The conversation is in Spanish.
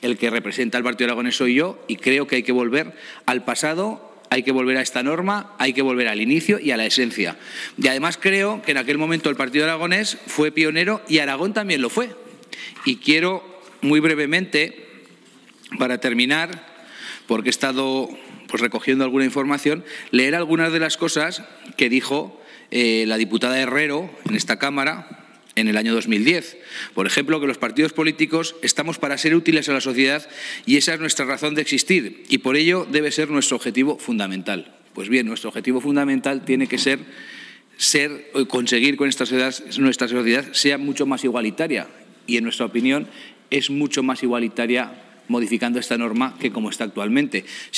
el que representa al Partido Aragonés soy yo, y creo que hay que volver al pasado. Hay que volver a esta norma, hay que volver al inicio y a la esencia. Y además creo que en aquel momento el Partido Aragonés fue pionero y Aragón también lo fue. Y quiero muy brevemente, para terminar, porque he estado recogiendo alguna información, leer algunas de las cosas que dijo la diputada Herrero en esta Cámara en el año 2010. Por ejemplo, que los partidos políticos estamos para ser útiles a la sociedad y esa es nuestra razón de existir y por ello debe ser nuestro objetivo fundamental. Pues bien, nuestro objetivo fundamental tiene que ser conseguir que nuestra sociedad sea mucho más igualitaria y, en nuestra opinión, es mucho más igualitaria modificando esta norma que como está actualmente.